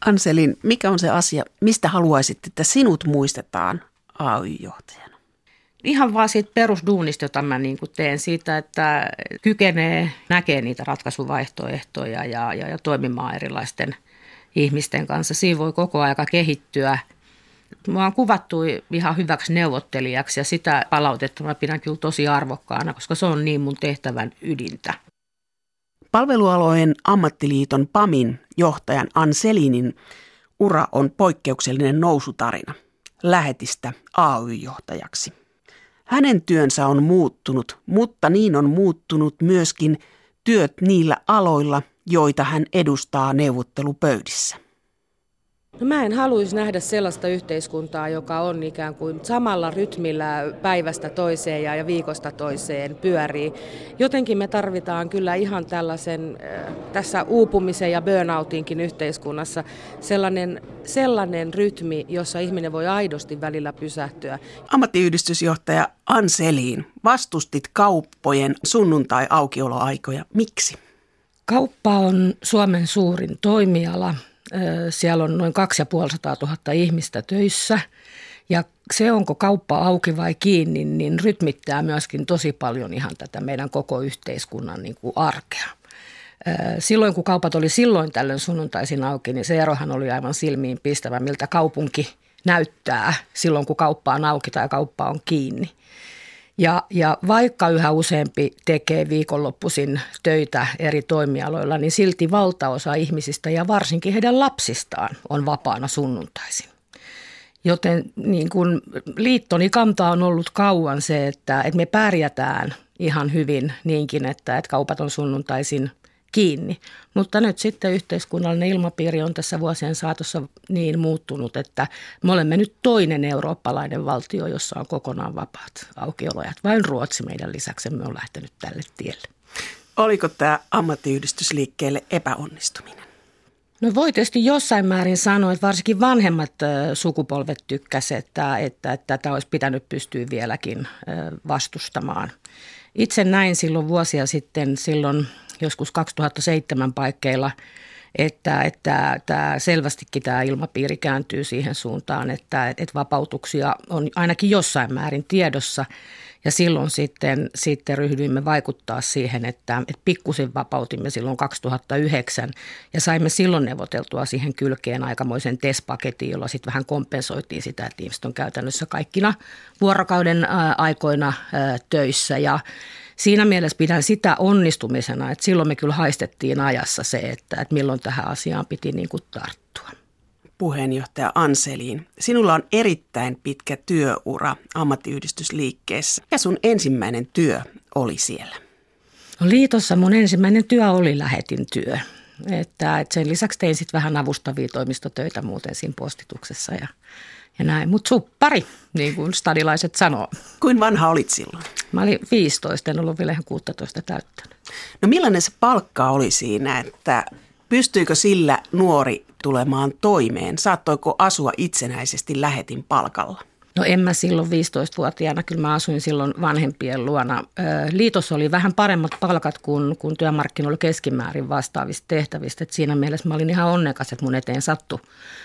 Ann-Selin, mikä on se asia, mistä haluaisit, että sinut muistetaan AY-johtajana? Ihan vaan siitä perusduunista, jota mä niin kuin teen siitä, että kykenee näkemään niitä ratkaisuvaihtoehtoja ja toimimaan erilaisten ihmisten kanssa. Siinä voi koko aika kehittyä. Mä oon kuvattu ihan hyväksi neuvottelijaksi ja sitä palautetta mä pidän kyllä tosi arvokkaana, koska se on niin mun tehtävän ydintä. Palvelualojen ammattiliiton PAMin johtajan Ann-Selinin ura on poikkeuksellinen nousutarina lähetistä AY-johtajaksi. Hänen työnsä on muuttunut, mutta niin on muuttunut myöskin työt niillä aloilla, joita hän edustaa neuvottelupöydissä. No mä en haluaisi nähdä sellaista yhteiskuntaa, joka on ikään kuin samalla rytmillä päivästä toiseen ja viikosta toiseen pyörii. Jotenkin me tarvitaan kyllä ihan tällaisen tässä uupumisen ja burnoutinkin yhteiskunnassa sellainen rytmi, jossa ihminen voi aidosti välillä pysähtyä. Ammattiyhdistysjohtaja Ann-Selin, vastustit kauppojen sunnuntai-aukioloaikoja. Miksi? Kauppa on Suomen suurin toimiala. Siellä on noin 250 000 ihmistä töissä ja se, onko kauppa auki vai kiinni, niin rytmittää myöskin tosi paljon ihan tätä meidän koko yhteiskunnan niin kuin arkea. Silloin kun kaupat oli silloin tällöin sunnuntaisin auki, niin se erohan oli aivan silmiin pistävä, miltä kaupunki näyttää silloin kun kauppa on auki tai kauppa on kiinni. Ja vaikka yhä useampi tekee viikonloppuisin töitä eri toimialoilla, niin silti valtaosa ihmisistä ja varsinkin heidän lapsistaan on vapaana sunnuntaisin. Joten niin kuin liittoni kanta on ollut kauan se, että me pärjätään ihan hyvin niinkin, että kaupat on sunnuntaisin kiinni. Mutta nyt sitten yhteiskunnallinen ilmapiiri on tässä vuosien saatossa niin muuttunut, että me olemme nyt toinen eurooppalainen valtio, jossa on kokonaan vapaat aukioloajat. Vain Ruotsi meidän lisäksemme on lähtenyt tälle tielle. Oliko tämä ammattiyhdistysliikkeelle epäonnistuminen? No voi tietysti jossain määrin sanoa, että varsinkin vanhemmat sukupolvet tykkäsivät, että tätä olisi pitänyt pystyä vieläkin vastustamaan. Itse näin silloin vuosia sitten, silloin joskus 2007 paikkeilla, että selvästikin tämä ilmapiiri kääntyy siihen suuntaan, että vapautuksia on ainakin jossain määrin tiedossa. Ja silloin sitten ryhdyimme vaikuttaa siihen, että pikkusen vapautimme silloin 2009 ja saimme silloin neuvoteltua siihen kylkeen aikamoisen TES-paketin, jolla sitten vähän kompensoitiin sitä, että ihmiset on käytännössä kaikkina vuorokauden aikoina töissä ja siinä mielessä pidän sitä onnistumisena, että silloin me kyllä haistettiin ajassa se, että milloin tähän asiaan piti niin kuin tarttua. Puheenjohtaja Ann-Selin, sinulla on erittäin pitkä työura ammattiyhdistysliikkeessä. Ja sun ensimmäinen työ oli siellä? No liitossa mun ensimmäinen työ oli lähetintyö. Että sen lisäksi tein sitten vähän avustavia toimistotöitä muuten siinä postituksessa ja näin. Mutta suppari, niin kuin stadilaiset sanoo. Kuin vanha olit silloin? Mä olin 15, en ollut vielä ihan 16 täyttänyt. No millainen se palkka oli siinä, että pystyykö sillä nuori tulemaan toimeen? Saattoiko asua itsenäisesti lähetin palkalla? No en mä silloin 15-vuotiaana, kyllä mä asuin silloin vanhempien luona. Liitossa oli vähän paremmat palkat kuin työmarkkinoilla keskimäärin vastaavista tehtävistä. Et siinä mielessä mä olin ihan onnekas, että mun eteen sattui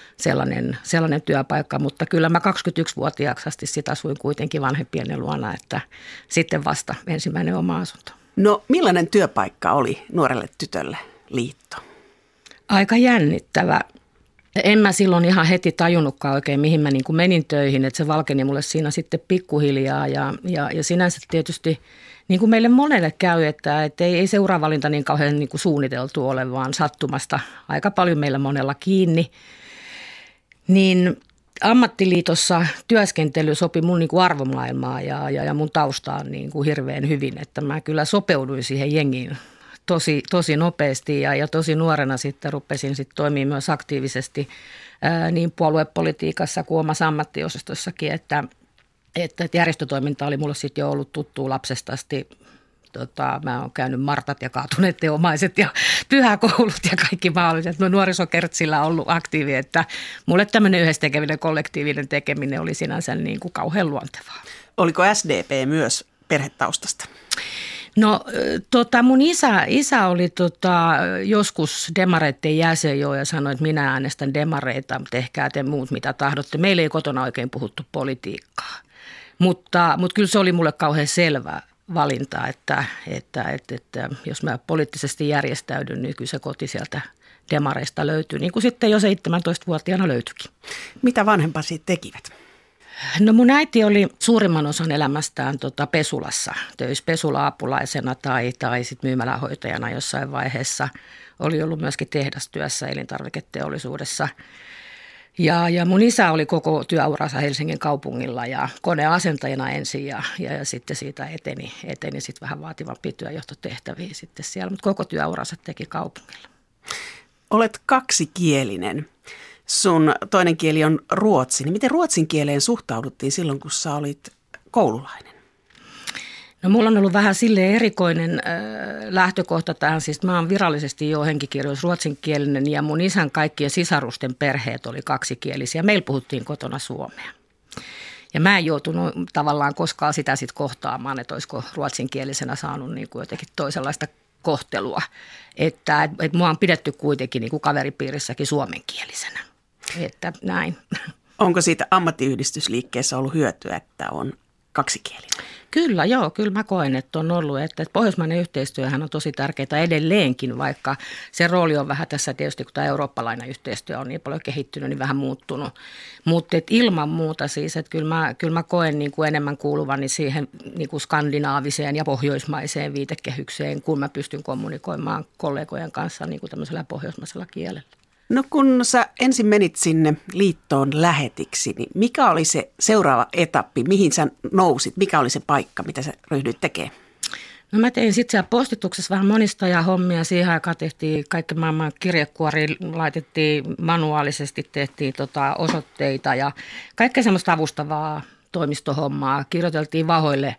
sellainen työpaikka, mutta kyllä mä 21-vuotiaaksi asti sit asuin kuitenkin vanhempien luona, että sitten vasta ensimmäinen oma asunto. No millainen työpaikka oli nuorelle tytölle liitto? Aika jännittävä. En mä silloin ihan heti tajunnutkaan oikein, mihin mä niin kuin menin töihin, että se valkeni mulle siinä sitten pikkuhiljaa ja sinänsä tietysti niin kuin meille monelle käy, että ei seuraavalinta niin kauhean niin kuin suunniteltu ole, vaan sattumasta aika paljon meillä monella kiinni. Niin ammattiliitossa työskentely sopi mun niin kuin arvomaailmaa ja mun taustaan niin kuin hirveän hyvin, että mä kyllä sopeuduin siihen jengiin tosi nopeasti ja tosi nuorena sitten rupesin sitten toimimaan myös aktiivisesti niin puoluepolitiikassa kuin omassa ammattiosastossakin, että järjestötoiminta oli mulle sitten jo ollut tuttua lapsesta asti. Mä oon käynyt Martat ja kaatuneet teomaiset ja pyhäkoulut ja kaikki mahdolliset. Mä nuorisokertsillä ollut aktiivi, että mulle tämmöinen yhdessä tekeminen, kollektiivinen tekeminen oli sinänsä niin kuin kauhean luontevaa. Oliko SDP myös perhetaustasta? No mun isä oli joskus demareitten jäsen jo ja sanoi, että minä äänestän demareita, mutta tehkää te muut mitä tahdotte. Meillä ei kotona oikein puhuttu politiikkaa, mutta kyllä se oli mulle kauhean selvä valinta, että jos mä poliittisesti järjestäydyn, niin kyllä se koti sieltä demareista löytyy, niin kuin sitten jo 17-vuotiaana löytyikin. Mitä vanhempasi tekivät? No mun äiti oli suurimman osan elämästään pesulassa töissä, pesula-apulaisena tai sitten myymälähoitajana jossain vaiheessa. Oli ollut myöskin tehdastyössä elintarviketeollisuudessa. Ja mun isä oli koko työuransa Helsingin kaupungilla ja koneasentajana ensin ja sitten siitä eteni sitten vähän vaativampia työjohtotehtäviä sitten siellä, mutta koko työuransa teki kaupungilla. Olet kaksikielinen. Sun toinen kieli on ruotsi. Niin miten ruotsin kieleen suhtauduttiin silloin, kun sä olit koululainen? No mulla on ollut vähän silleen erikoinen lähtökohta tähän. Siis mä oon virallisesti jo henkikirjoissa ruotsinkielinen ja mun isän kaikkien sisarusten perheet oli kaksikielisiä. Meillä puhuttiin kotona suomea. Ja mä en joutunut tavallaan koskaan sitä sitten kohtaamaan, että olisiko ruotsinkielisenä saanut niin kuin jotenkin toisenlaista kohtelua. Että mua on pidetty kuitenkin niin kuin kaveripiirissäkin suomenkielisenä. Että näin. Onko siitä ammattiyhdistysliikkeessä ollut hyötyä, että on kaksikielinen? Kyllä, joo. Kyllä mä koen, että on ollut. Että pohjoismainen yhteistyöhän on tosi tärkeää edelleenkin, vaikka se rooli on vähän tässä tietysti, kun tämä eurooppalainen yhteistyö on niin paljon kehittynyt, niin vähän muuttunut. Mutta ilman muuta siis, että kyllä mä koen niin kuin enemmän kuuluvani siihen niin kuin skandinaaviseen ja pohjoismaiseen viitekehykseen, kun mä pystyn kommunikoimaan kollegojen kanssa niin kuin tämmöisellä pohjoismaisella kielellä. No kun sä ensin menit sinne liittoon lähetiksi, niin mikä oli se seuraava etappi, mihin sä nousit? Mikä oli se paikka, mitä sä ryhdyit tekemään? No mä tein sitten siellä postituksessa vähän monista ja hommia. Siihen aikaan tehtiin kaikki maailman kirjekuoriin, laitettiin manuaalisesti, tehtiin osoitteita ja kaikkea semmoista avustavaa toimistohommaa. Kirjoiteltiin vahoille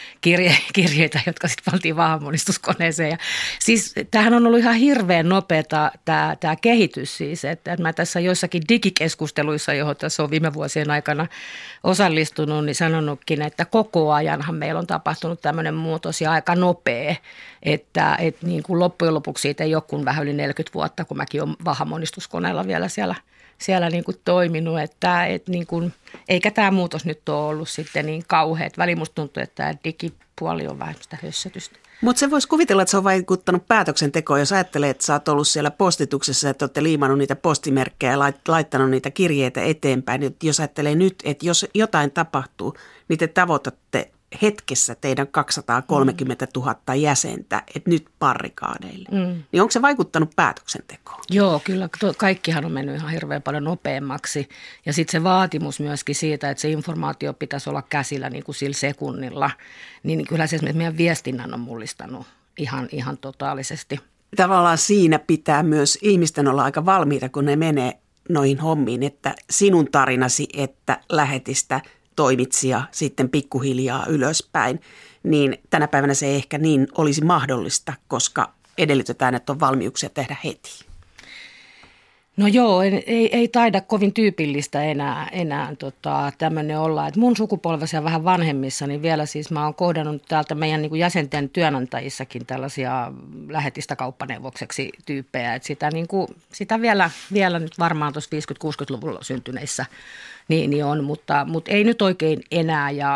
kirjeitä, jotka sitten pantiin vahamonistuskoneeseen. Ja siis tämähän on ollut ihan hirveän nopeata tämä kehitys siis, että mä tässä joissakin digikeskusteluissa, johon tässä on viime vuosien aikana osallistunut, niin sanonutkin, että koko ajanhan meillä on tapahtunut tämmöinen muutos ja aika nopea, että niin kuin loppujen lopuksi siitä ei ole kuin vähän yli 40 vuotta, kun mäkin olen vahamonistuskoneella vielä siellä niin kuin toiminut, että niin kuin, eikä tämä muutos nyt ole ollut sitten niin kauhea. Välillä musta tuntuu, että tämä digipuoli on vähän sitä hössötystä. Mutta se voisi kuvitella, että se on vaikuttanut päätöksentekoon, jos ajattelee, että sä oot ollut siellä postituksessa, että olette liimannut niitä postimerkkejä ja laittanut niitä kirjeitä eteenpäin. Jos ajattelee nyt, että jos jotain tapahtuu, niin te tavoitatte hetkessä teidän 230 000 jäsentä, että nyt barrikaadeille. Niin onko se vaikuttanut päätöksentekoon? Joo, kyllä. Kaikkihan on mennyt ihan hirveän paljon nopeammaksi. Ja sitten se vaatimus myöskin siitä, että se informaatio pitäisi olla käsillä niin kuin sillä sekunnilla, niin kyllä se esimerkiksi meidän viestinnän on mullistanut ihan totaalisesti. Tavallaan siinä pitää myös ihmisten olla aika valmiita, kun ne menee noihin hommiin, että sinun tarinasi, että lähetistä toimitsija sitten pikkuhiljaa ylöspäin, niin tänä päivänä se ei ehkä niin olisi mahdollista, koska edellytetään, että on valmiuksia tehdä heti. No joo, ei taida kovin tyypillistä enää tämmöinen olla. Et mun sukupolvessa ja vähän vanhemmissa, niin vielä siis mä oon kohdannut täältä meidän niin kuin jäsenten työnantajissakin tällaisia lähetistä kauppaneuvokseksi tyyppejä. Et sitä vielä nyt varmaan tuossa 50-60-luvulla syntyneissä niin on, mutta ei nyt oikein enää. Ja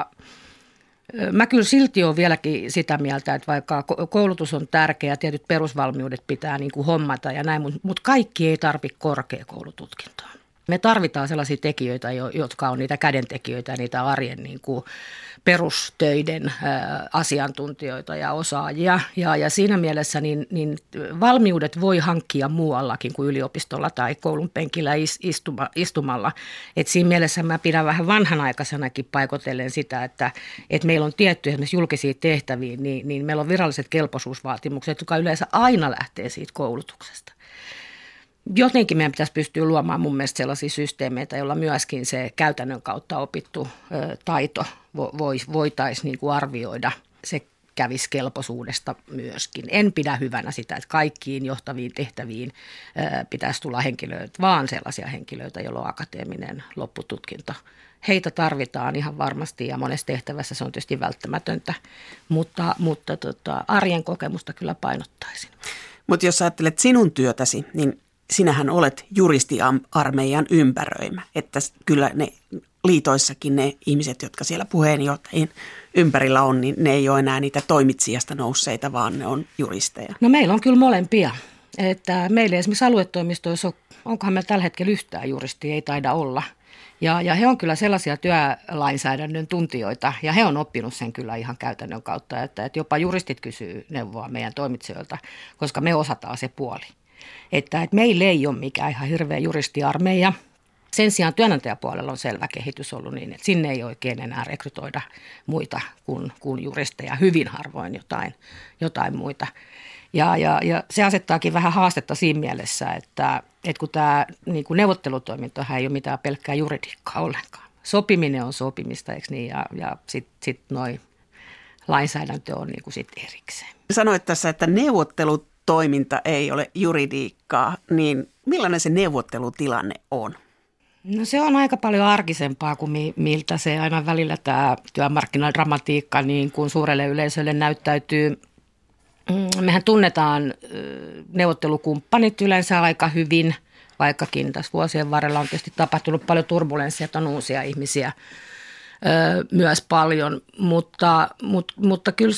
mä kyllä silti olen vieläkin sitä mieltä, että vaikka koulutus on tärkeä, tietyt perusvalmiudet pitää niin kuin hommata ja näin, mutta kaikki ei tarvitse korkeakoulututkintoa. Me tarvitaan sellaisia tekijöitä, jotka on niitä kädentekijöitä ja niitä arjen niin kuin perustöiden asiantuntijoita ja osaajia. Ja siinä mielessä niin valmiudet voi hankkia muuallakin kuin yliopistolla tai koulun penkillä istumalla. Et siinä mielessä mä pidän vähän vanhanaikaisenakin paikotellen sitä, että meillä on tiettyjä esimerkiksi julkisia tehtäviä, niin meillä on viralliset kelpoisuusvaatimukset, jotka yleensä aina lähtee siitä koulutuksesta. Jotenkin meidän pitäisi pystyä luomaan mun mielestä sellaisia systeemeitä, joilla myöskin se käytännön kautta opittu taito voitaisiin niin kuin arvioida. Se kävisi kelpoisuudesta myöskin. En pidä hyvänä sitä, että kaikkiin johtaviin tehtäviin pitäisi tulla henkilöitä, vaan sellaisia henkilöitä, joilla on akateeminen loppututkinto. Heitä tarvitaan ihan varmasti ja monessa tehtävässä se on tietysti välttämätöntä, mutta arjen kokemusta kyllä painottaisin. Mutta jos ajattelet sinun työtäsi, niin sinähän olet juristiarmeijan ympäröimä, että kyllä ne liitoissakin ne ihmiset, jotka siellä puheenjohtajien ympärillä on, niin ne ei ole enää niitä toimitsijasta nousseita, vaan ne on juristeja. No meillä on kyllä molempia. Että meillä esimerkiksi aluetoimistoissa onkohan meillä tällä hetkellä yhtään juristia, ei taida olla. Ja he on kyllä sellaisia työlainsäädännön tuntijoita ja he on oppinut sen kyllä ihan käytännön kautta, että jopa juristit kysyy neuvoa meidän toimitsijoilta, koska me osataan se puoli. Että meillä ei ole mikään ihan hirveä juristiarmeija. Sen sijaan työnantajapuolella on selvä kehitys ollut niin, että sinne ei oikein enää rekrytoida muita kuin juristeja, hyvin harvoin jotain muita. Ja se asettaakin vähän haastetta siinä mielessä, että kun tämä niin kuin neuvottelutoimintohan ei ole mitään pelkkää juridiikkaa ollenkaan. Sopiminen on sopimista, eikö niin? Ja sitten noi lainsäädäntö on niin kuin sit erikseen. Sanoit tässä, että neuvottelutoiminta ei ole juridiikkaa, niin millainen se neuvottelutilanne on? No se on aika paljon arkisempaa kuin miltä se aina välillä tämä työmarkkinadramatiikka niin kuin suurelle yleisölle näyttäytyy. Mehän tunnetaan neuvottelukumppanit yleensä aika hyvin, vaikkakin tässä vuosien varrella on tietysti tapahtunut paljon turbulenssia, että on uusia ihmisiä myös paljon, mutta kyllä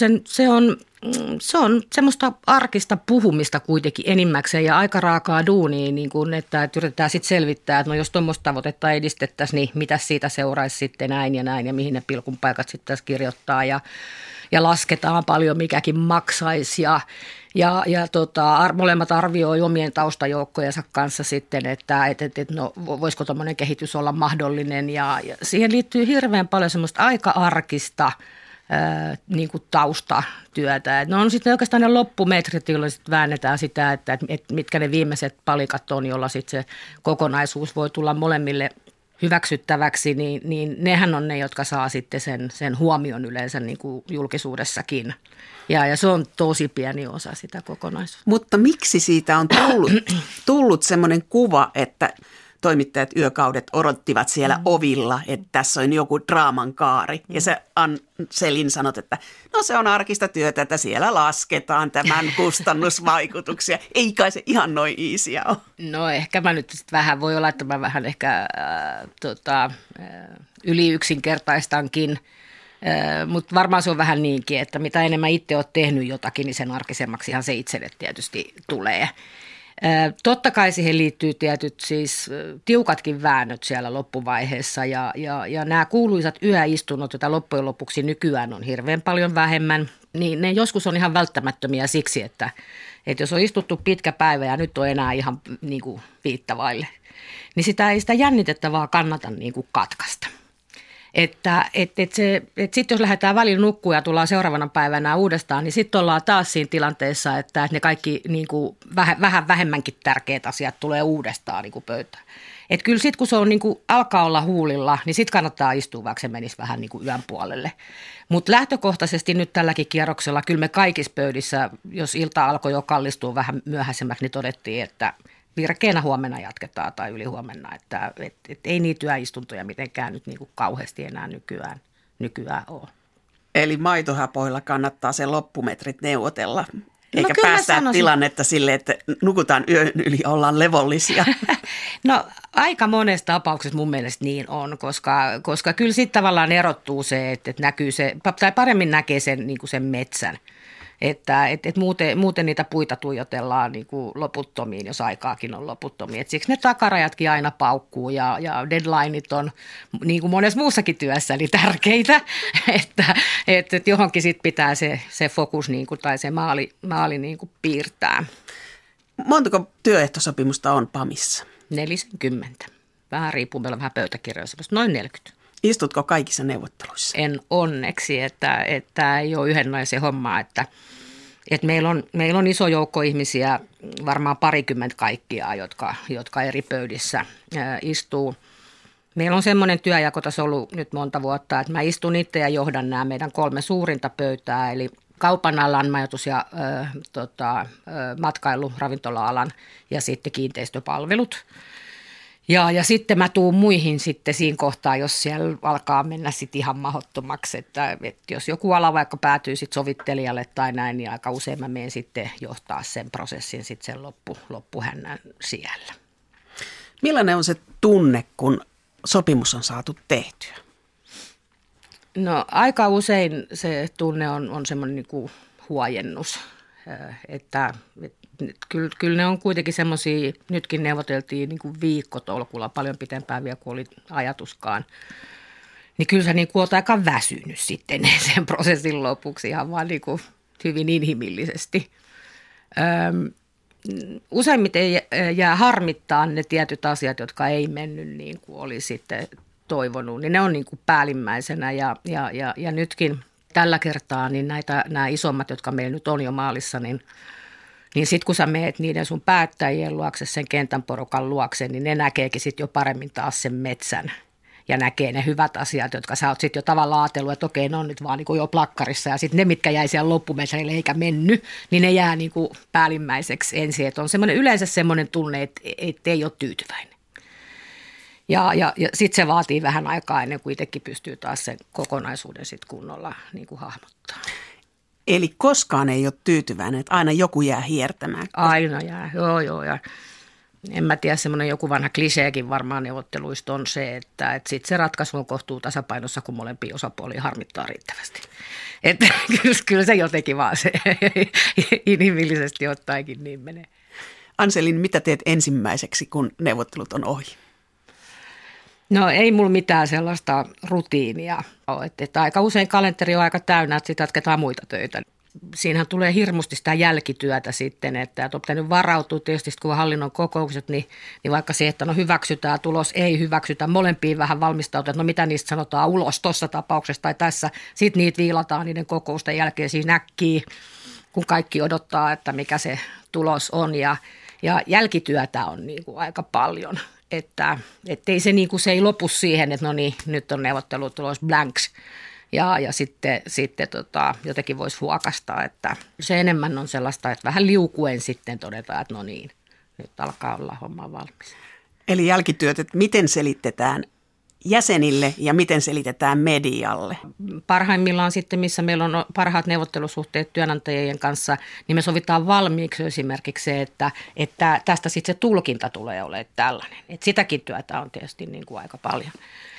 se on semmoista arkista puhumista kuitenkin enimmäkseen ja aika raakaa duunia, niin kuin, että yritetään sitten selvittää, että no jos tuommoista tavoitetta edistettäisiin, niin mitä siitä seuraisi sitten näin ja mihin ne pilkun paikat sitten tässä kirjoittaa ja lasketaan paljon mikäkin maksaisi ja molemmat arvioi omien taustajoukkojensa kanssa sitten, että no, voisiko tuommoinen kehitys olla mahdollinen ja siihen liittyy hirveän paljon semmoista aika arkista niin kuin taustatyötä. No on sitten oikeastaan ne loppumetrit, joilla sitten väännetään sitä, että mitkä ne viimeiset palikat on, jolla sitten se kokonaisuus voi tulla molemmille hyväksyttäväksi, niin nehän on ne, jotka saa sitten sen huomion yleensä niin kuin julkisuudessakin. Ja se on tosi pieni osa sitä kokonaisuutta. Mutta miksi siitä on tullut semmoinen kuva, että toimittajat yökaudet odottivat siellä ovilla, että tässä on joku draaman kaari. Ja sä Selin sanot, että no se on arkista työtä, että siellä lasketaan tämän kustannusvaikutuksia. Ei kai se ihan noin easyä ole. No ehkä mä nyt vähän, voi olla, että mä vähän ehkä yli yksinkertaistankin. Mutta varmaan se on vähän niinkin, että mitä enemmän itse olet tehnyt jotakin, niin sen arkisemmaksihan se itselle tietysti tulee. Totta kai siihen liittyy tietyt siis tiukatkin väännöt siellä loppuvaiheessa ja nämä kuuluisat yöistunnot, joita loppujen lopuksi nykyään on hirveän paljon vähemmän, niin ne joskus on ihan välttämättömiä siksi, että jos on istuttu pitkä päivä ja nyt on enää ihan niin kuin viittavaille, niin sitä jännitettä vaan kannata niin kuin katkaista. Että sitten jos lähdetään välillä nukkua ja tullaan seuraavana päivänä uudestaan, niin sitten ollaan taas siinä tilanteessa, että ne kaikki niin kuin vähän vähemmänkin tärkeät asiat tulee uudestaan niin kuin pöytään. Että kyllä sitten kun se on niin kuin alkaa olla huulilla, niin sitten kannattaa istua, vaikka se menisi vähän niin kuin yön puolelle. Mutta lähtökohtaisesti nyt tälläkin kierroksella kyllä me kaikissa pöydissä, jos ilta alkoi jo kallistua vähän myöhäisemmäksi, niin todettiin, että virkeänä huomenna jatketaan tai ylihuomenna, että ei niitä työistuntoja mitenkään nyt niin kuin kauheasti enää nykyään ole. Eli maitohapoilla kannattaa sen loppumetrit neuvotella, eikä no päästää tilannetta sille, että nukutaan yön yli, ollaan levollisia. No aika monessa tapauksessa mun mielestä niin on, koska kyllä sitten tavallaan erottuu se, että näkyy se, tai paremmin näkee sen, niin kuin sen metsän. Että muuten niitä puita tuijotellaan niin kuin loputtomiin, jos aikaakin on loputtomiin. Et siksi ne takarajatkin aina paukkuu ja deadlineit on niin kuin monessa muussakin työssä niin tärkeitä, että johonkin sit pitää se fokus niin kuin, tai se maali niin kuin piirtää. Montako työehtosopimusta on PAMissa? 40. Vähän riippuu, meillä on vähän pöytäkirjoissa, noin 40. Istutko kaikissa neuvotteluissa? En onneksi, että ei ole yhdenlaisia hommaa, että meillä on iso joukko ihmisiä, varmaan 20 kaikkia, jotka eri pöydissä istuu. Meillä on semmoinen työjako tässä ollut nyt monta vuotta, että mä istun itse ja johdan nämä meidän 3 suurinta pöytää, eli kaupan alan, majoitus- ja matkailu, ravintola-alan ja sitten kiinteistöpalvelut. Ja sitten mä tuun muihin sitten siinä kohtaa, jos siellä alkaa mennä sitten ihan mahdottomaksi, että jos joku ala vaikka päätyy sitten sovittelijalle tai näin, niin aika usein mä menen sitten johtaa sen prosessin sitten sen loppuhännän siellä. Millainen on se tunne, kun sopimus on saatu tehtyä? No aika usein se tunne on semmoinen niin kuin huojennus, että kyllä ne on kuitenkin semmoisia, nytkin neuvoteltiin niin kuin viikkotolkulla paljon pitempään vielä kuin oli ajatuskaan, niin kyllä sä niin kuin oot aika väsynyt sitten sen prosessin lopuksi ihan vaan niin kuin hyvin inhimillisesti. Useimmiten jää harmittaa ne tietyt asiat, jotka ei mennyt niin kuin oli sitten toivonut, niin ne on niin kuin päällimmäisenä ja nytkin tällä kertaa niin nämä isommat, jotka meillä nyt on jo maalissa, niin sitten kun sä meet niiden sun päättäjien luokse, sen kentän porukan luokse, niin ne näkeekin sitten jo paremmin taas sen metsän ja näkee ne hyvät asiat, jotka sä oot sitten jo tavallaan ajatellut, että okei, ne on nyt vaan niin kuin jo plakkarissa ja sitten ne, mitkä jäi siellä loppumetreille eikä mennyt, niin ne jää niin kuin päällimmäiseksi ensin, että on yleensä semmoinen tunne, että ei ole tyytyväinen. Ja sitten se vaatii vähän aikaa ennen kuin itsekin pystyy taas sen kokonaisuuden sitten kunnolla niin kuin hahmottaa. Eli koskaan ei ole tyytyväinen, että aina joku jää hiertämään. Aina jää, joo. Ja en mä tiedä, semmoinen joku vanha kliseekin varmaan neuvotteluista on se, että sitten se ratkaisu on kohtuu tasapainossa, kun molempia osapuolia harmittaa riittävästi. Että kyllä se jotenkin vaan se inhimillisesti ottaenkin niin menee. Anselin, mitä teet ensimmäiseksi, kun neuvottelut on ohi? No ei mulla mitään sellaista rutiinia ole, että aika usein kalenteri on aika täynnä, että sitten jatketaan muita töitä. Siinähän tulee hirmusti sitä jälkityötä sitten, että on pitänyt varautua tietysti, kun on hallinnon kokoukset, niin vaikka se, että no hyväksytään tulos, ei hyväksytä, molempiin vähän valmistautua, että no mitä niistä sanotaan ulos tuossa tapauksessa tai tässä. Sitten niitä viilataan niiden kokousten jälkeen siinä näkkii, kun kaikki odottaa, että mikä se tulos on ja jälkityötä on niin kuin aika paljon. Että ei se, niin kuin, se ei lopu siihen, että no niin, nyt on neuvottelutulos blanks ja sitten jotenkin voisi huokastaa, että se enemmän on sellaista, että vähän liukuen sitten todetaan, että no niin, nyt alkaa olla homma valmis. Eli jälkityöt, että miten selitetään jäsenille ja miten selitetään medialle? Parhaimmillaan sitten, missä meillä on parhaat neuvottelusuhteet työnantajien kanssa, niin me sovitaan valmiiksi esimerkiksi se, että tästä sitten se tulkinta tulee olemaan tällainen. Että sitäkin työtä on tietysti niin kuin aika paljon.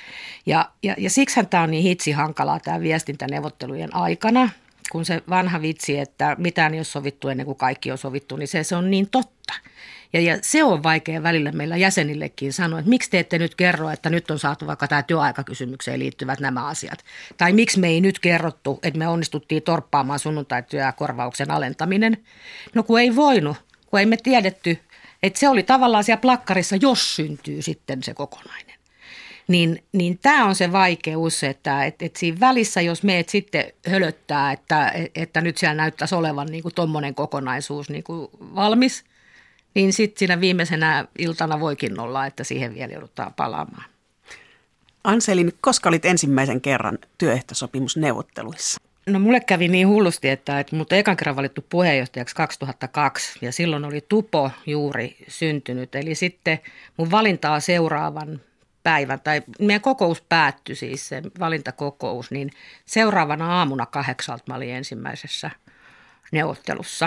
Ja siksihän tämä on niin hitsi hankalaa tämä viestintäneuvottelujen aikana, kun se vanha vitsi, että mitään ei ole sovittu ennen kuin kaikki on sovittu, niin se on niin totta. Ja se on vaikea välillä meillä jäsenillekin sanoa, että miksi te ette nyt kerro, että nyt on saatu vaikka tämä työaikakysymykseen liittyvät nämä asiat. Tai miksi me ei nyt kerrottu, että me onnistuttiin torppaamaan sunnuntaityökorvauksen alentaminen. No kun ei voinut, kun ei me tiedetty, että se oli tavallaan siellä plakkarissa, jos syntyy sitten se kokonainen. Niin tämä on se vaikeus, että siinä välissä, jos meet sitten hölöttää, että nyt siellä näyttäisi olevan niin kuin tommoinen kokonaisuus niin kuin valmis, niin sitten siinä viimeisenä iltana voikin olla, että siihen vielä joudutaan palaamaan. Anselin, koska olit ensimmäisen kerran työehtosopimusneuvotteluissa? No mulle kävi niin hullusti, että mut ekan kerran valittu puheenjohtajaksi 2002 ja silloin oli Tupo juuri syntynyt. Eli sitten mun valintaa seuraavan päivän, tai meidän kokous päättyi siis, se valintakokous, niin seuraavana aamuna 8 mä olin ensimmäisessä neuvottelussa.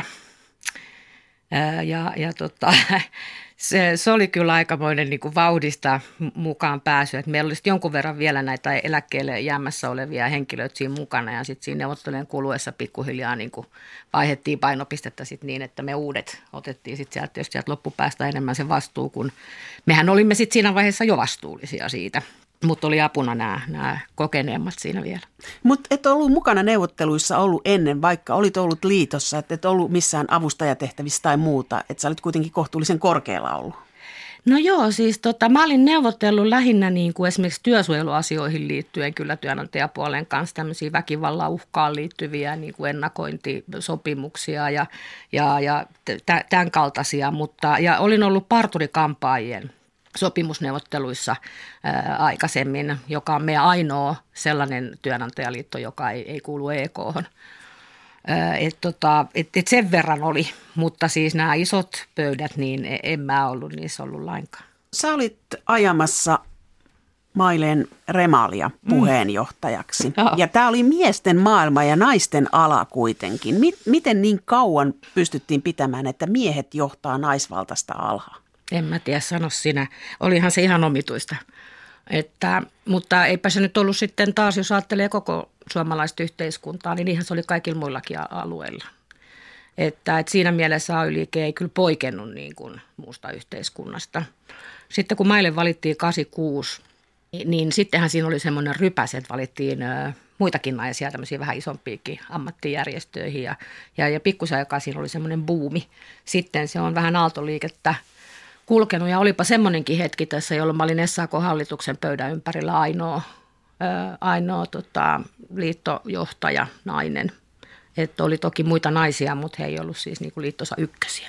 Se oli kyllä aikamoinen niin kuin vauhdista mukaan pääsy, että meillä olisi jonkun verran vielä näitä eläkkeelle jäämässä olevia henkilöitä siinä mukana ja sitten siinä neuvottelujen kuluessa pikkuhiljaa niin kuin vaihdettiin painopistettä sit niin, että me uudet otettiin sitten sieltä loppupäästä enemmän se vastuu, kun mehän olimme sitten siinä vaiheessa jo vastuullisia siitä. Mutta oli apuna nämä kokeneemmat siinä vielä. Mutta et ollut mukana neuvotteluissa ollut ennen, vaikka olit ollut liitossa, että et ollut missään avustajatehtävissä tai muuta, että sä olit kuitenkin kohtuullisen korkealla ollut. No joo, siis mä olin neuvotellut lähinnä niin kuin esimerkiksi työsuojeluasioihin liittyen kyllä työnantajapuolen kanssa tämmöisiä väkivallan uhkaan liittyviä niin kuin ennakointisopimuksia ja tämän kaltaisia, ja olin ollut parturikampaajien sopimusneuvotteluissa aikaisemmin, joka on meidän ainoa sellainen työnantajaliitto, joka ei kuulu EK:hon. Et sen verran oli, mutta siis nämä isot pöydät, niin en mä ollut niissä ollut lainkaan. Sä olit ajamassa Mailen Remalia puheenjohtajaksi. Ja tämä oli miesten maailma ja naisten ala kuitenkin. Miten niin kauan pystyttiin pitämään, että miehet johtaa naisvaltaista alaa? En mä tiedä, sano sinä. Olihan se ihan omituista. Mutta eipä se nyt ollut sitten taas, jos ajattelee koko suomalaista yhteiskuntaa, niin ihan se oli kaikilla muillakin alueilla. Että siinä mielessä AY-liike ei kyllä poikennut niin kuin muusta yhteiskunnasta. Sitten kun Maille valittiin 86, niin sittenhän siinä oli semmoinen rypäs, että valittiin muitakin naisia, tämmöisiä vähän isompiakin ammattijärjestöihin ja pikkusen aikaa siinä oli semmoinen buumi. Sitten se on vähän aaltoliikettä kulkenut ja olipa semmoinenkin hetki tässä, jolloin mä olin SAK-hallituksen pöydän ympärillä ainoa liittojohtaja nainen. Että oli toki muita naisia, mutta he ei ollut siis niin kuin liittonsa ykkösiä.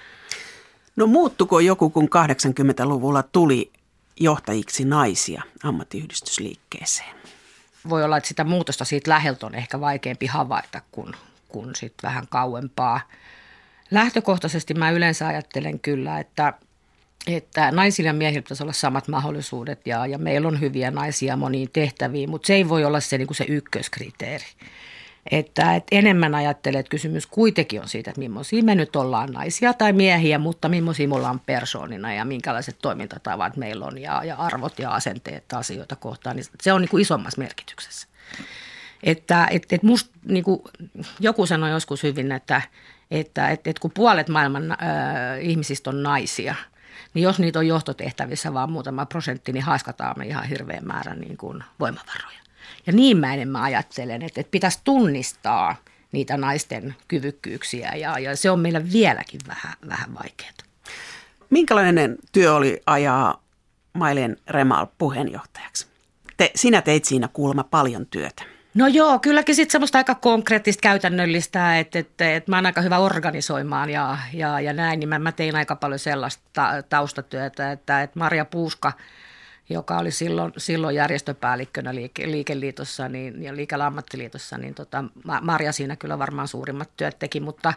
No muuttuko joku, kun 80-luvulla tuli johtajiksi naisia ammattiyhdistysliikkeeseen? Voi olla, että sitä muutosta siitä läheltä on ehkä vaikeampi havaita kuin sit vähän kauempaa. Lähtökohtaisesti mä yleensä ajattelen kyllä, että naisilla ja miehillä pitäisi olla samat mahdollisuudet ja meillä on hyviä naisia moniin tehtäviin, mutta se ei voi olla se, niin kuin se ykköskriteeri. Että enemmän ajattelen, että kysymys kuitenkin on siitä, että millaisia me nyt ollaan naisia tai miehiä, mutta millaisia me ollaan persoonina ja minkälaiset toimintatavat meillä on ja arvot ja asenteet asioita kohtaan. Niin se on niin kuin isommassa merkityksessä. Että musta niin kuin joku sanoi joskus hyvin, että kun puolet maailman ihmisistä on naisia, niin jos niitä on johtotehtävissä vaan muutama prosentti, niin haiskataan me ihan hirveän määrän niin kuin voimavaroja. Ja niin mä enemmän ajattelen, että pitäisi tunnistaa niitä naisten kyvykkyyksiä ja se on meillä vieläkin vähän vaikeaa. Minkälainen työ oli ajaa Mailen Remal puheenjohtajaksi? Sinä teit siinä kuulemma paljon työtä. No joo, kylläkin sitten semmoista aika konkreettista, käytännöllistä, että mä oon aika hyvä organisoimaan ja näin, niin mä tein aika paljon sellaista taustatyötä, että Marja Puuska, joka oli silloin järjestöpäällikkönä liikeliitossa ja liike-alan ammattiliitossa, niin Marja siinä kyllä varmaan suurimmat työt teki, mutta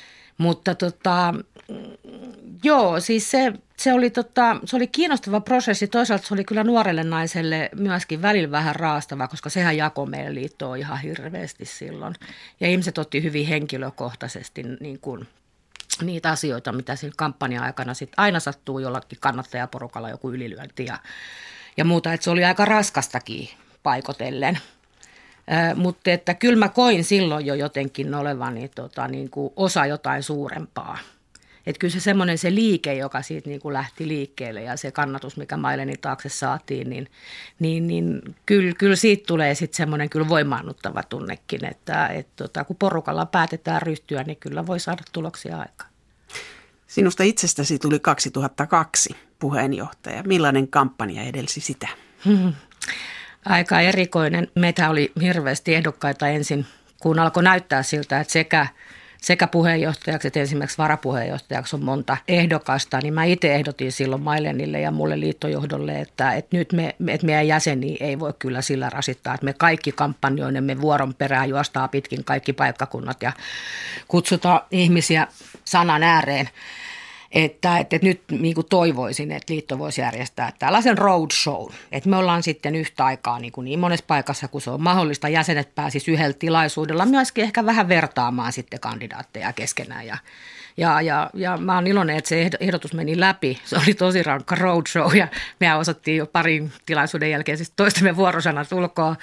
joo, siis se oli kiinnostava prosessi. Toisaalta se oli kyllä nuorelle naiselle myöskin välillä vähän raastava, koska sehän jakoi meidän liittoon ihan hirveästi silloin. Ja ihmiset otti hyvin henkilökohtaisesti niin kuin niitä asioita, mitä siinä kampanja-aikana sit aina sattuu jollakin kannattajaporukalla joku ylilyönti ja muuta. Että se oli aika raskastakin paikotellen. Mutta että kyllä mä koin silloin jo jotenkin olevani niin kuin osa jotain suurempaa. Että kyllä se semmoinen se liike, joka siitä niin kuin lähti liikkeelle ja se kannatus, mikä Maileni taakse saatiin, niin kyllä siitä tulee sitten semmoinen kyllä voimaannuttava tunnekin, että kun porukalla päätetään ryhtyä, niin kyllä voi saada tuloksia aikaan. Sinusta itsestäsi tuli 2002 puheenjohtaja. Millainen kampanja edelsi sitä? Aika erikoinen. Meitä oli hirveästi ehdokkaita ensin, kun alkoi näyttää siltä, että sekä puheenjohtajaksi että ensimmäiseksi varapuheenjohtajaksi on monta ehdokasta, niin mä itse ehdotin silloin Mailenille ja mulle liittojohdolle, että nyt meidän jäseniä ei voi kyllä sillä rasittaa, että me kaikki kampanjoinemme vuoron perään juostaa pitkin kaikki paikkakunnat ja kutsutaan ihmisiä sanan ääreen. Että nyt niin kuin toivoisin, että liitto voisi järjestää tällaisen roadshow, että me ollaan sitten yhtä aikaa niin monessa paikassa, kun se on mahdollista. Jäsenet pääsisivät yhdellä tilaisuudella myöskin ehkä vähän vertaamaan sitten kandidaatteja keskenään. Ja mä oon iloinen, että se ehdotus meni läpi. Se oli tosi rankka roadshow ja me osattiin jo parin tilaisuuden jälkeen siis toistemme vuorosanat ulkoa.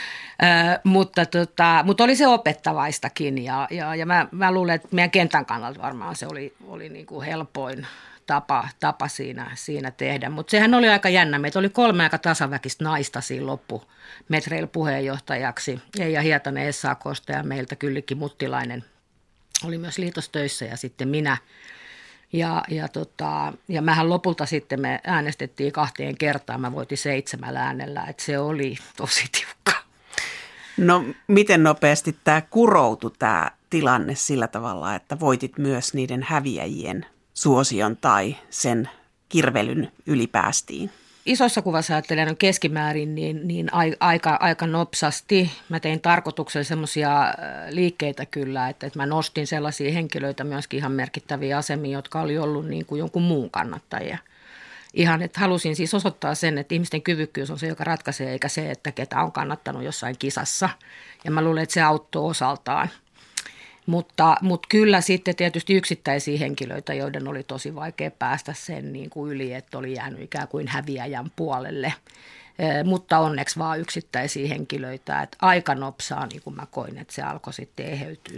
Mutta oli se opettavaistakin ja mä luulen, että meidän kentän kannalta varmaan se oli niin kuin helpoin tapa siinä tehdä. Mutta sehän oli aika jännä. Meitä oli 3 aika tasaväkistä naista siinä loppumetreillä puheenjohtajaksi. Eija Hietanen SAK:sta ja meiltä Kyllikki Muttilainen oli myös liitostöissä ja sitten minä. Ja mähän lopulta sitten me äänestettiin 2 kertaa. Mä voitin 7 äänellä, että se oli tosi tiukka. No miten nopeasti tämä kuroutui tämä tilanne sillä tavalla, että voitit myös niiden häviäjien suosion tai sen kirvelyn ylipäästiin? isossa kuvassa ajattelen keskimäärin, niin aika nopsasti. Mä tein tarkoituksella semmoisia liikkeitä kyllä, että mä nostin sellaisia henkilöitä myöskin ihan merkittäviä asemia, jotka oli ollut niin kuin jonkun muun kannattajia. Ihan, että halusin siis osoittaa sen, että ihmisten kyvykkyys on se, joka ratkaisee, eikä se, että ketä on kannattanut jossain kisassa. Ja mä luulen, että se auttoi osaltaan. Mutta kyllä sitten tietysti yksittäisiä henkilöitä, joiden oli tosi vaikea päästä sen niin kuin yli, että oli jäänyt ikään kuin häviäjän puolelle. Mutta onneksi vaan yksittäisiä henkilöitä, että aika nopsaa, niin kuin mä koin, että se alkoi sitten eheytyä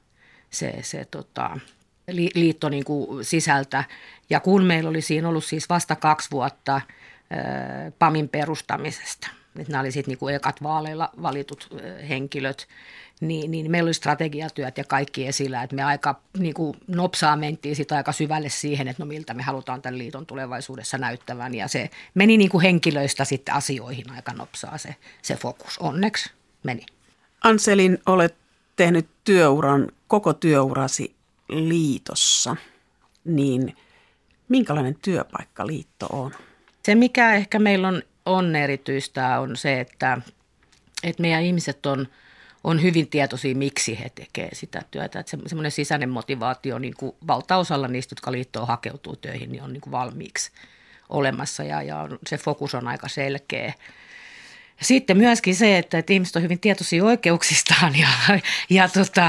se liitto niin kuin sisältä. Ja kun meillä oli siinä ollut siis vasta 2 vuotta PAMin perustamisesta, että nämä oli sitten niin kuin ekat vaaleilla valitut henkilöt, niin meillä oli strategiatyöt ja kaikki esillä, että me aika niin kuin nopsaa mentiin sitä aika syvälle siihen, että no miltä me halutaan tämän liiton tulevaisuudessa näyttävän. Ja se meni niin kuin henkilöistä sitten asioihin aika nopsaa se fokus. Onneksi meni. Ann-Selin, olet tehnyt koko työurasi liitossa, niin minkälainen työpaikka liitto on? Se, mikä ehkä meillä on erityistä, on se, että meidän ihmiset on hyvin tietoisia, miksi he tekevät sitä työtä. Että semmoinen sisäinen motivaatio niin kuin valtaosalla niistä, jotka liittoon hakeutuu töihin, niin on niin kuin valmiiksi olemassa ja se fokus on aika selkeä. Sitten myöskin se, että ihmiset on hyvin tietoisia oikeuksistaan ja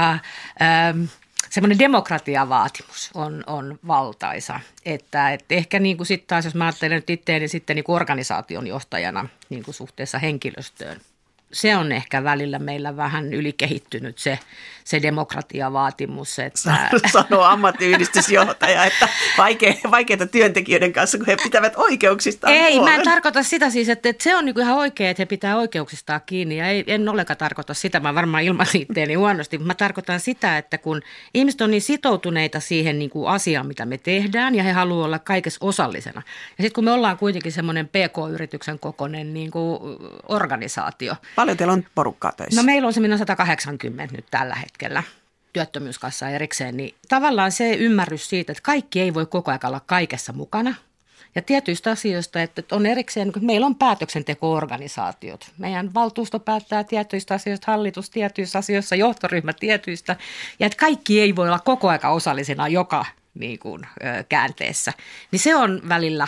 semmoinen demokratiavaatimus on valtaisa. Että ehkä niin kuin sitten taas, jos mä ajattelen nyt itseäni sitten niin kuin organisaation johtajana niin kuin suhteessa henkilöstöön, se on ehkä välillä meillä vähän ylikehittynyt se demokratiavaatimus. Että sanoo ammattiyhdistysjohtaja, että vaikeita työntekijöiden kanssa, kun he pitävät oikeuksistaan Ei, huolen. Mä en tarkoita sitä siis, että se on niinku ihan oikein, että he pitää oikeuksistaan kiinni. Ja en ollenkaan tarkoita sitä, mä varmaan ilmaisin itseäni huonosti, mutta mä tarkoitan sitä, että kun ihmiset on niin sitoutuneita siihen niinku asiaan, mitä me tehdään, ja he haluavat olla kaikessa osallisena. Ja sitten kun me ollaan kuitenkin semmoinen PK-yrityksen kokoinen niinku organisaatio. Paljon teillä on porukkaa töissä? No meillä on semmoinen 180 nyt tällä hetkellä työttömyyskassa erikseen, niin tavallaan se ymmärrys siitä, että kaikki ei voi koko ajan olla kaikessa mukana. Ja tietyistä asioista, että on erikseen, että meillä on päätöksenteko-organisaatiot. Meidän valtuusto päättää tietyistä asioista, hallitus tietyissä asioissa, johtoryhmä tietyistä. Ja että kaikki ei voi olla koko ajan osallisena joka niin kuin, käänteessä. Niin se on välillä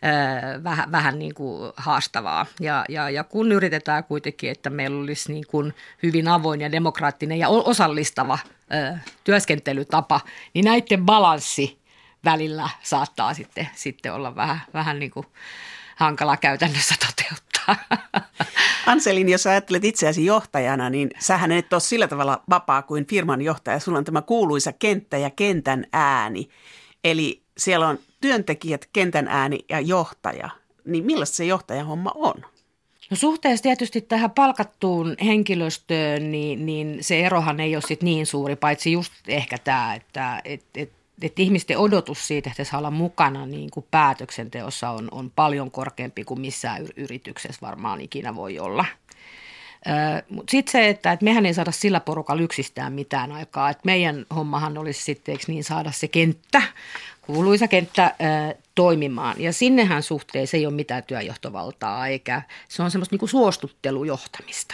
vähän niin kuin haastavaa. Ja kun yritetään kuitenkin, että meillä olisi niin kuin hyvin avoin ja demokraattinen ja osallistava työskentelytapa, niin näiden balanssi välillä saattaa sitten olla vähän niin kuin hankala käytännössä toteuttaa. Ann-Selin, jos ajattelet itseäsi johtajana, niin sähän et ole sillä tavalla vapaa kuin firman johtaja. Sulla on tämä kuuluisa kenttä ja kentän ääni. Eli siellä on työntekijät, kentän ääni ja johtaja. Niin millaista se johtajan homma on? No suhteessa tietysti tähän palkattuun henkilöstöön, niin se erohan ei ole sit niin suuri, paitsi just ehkä tämä, että ihmisten odotus siitä, että saa olla mukana niin kuin päätöksenteossa on paljon korkeampi kuin missään yrityksessä varmaan ikinä voi olla. Mutta sitten se, että mehän ei saada sillä porukalla yksistään mitään aikaa, että meidän hommahan olisi sitten niin saada se kenttä, kuuluisa kenttä toimimaan. Ja sinnehän suhteessa ei ole mitään työjohtovaltaa, eikä se on semmoista niinku suostuttelujohtamista.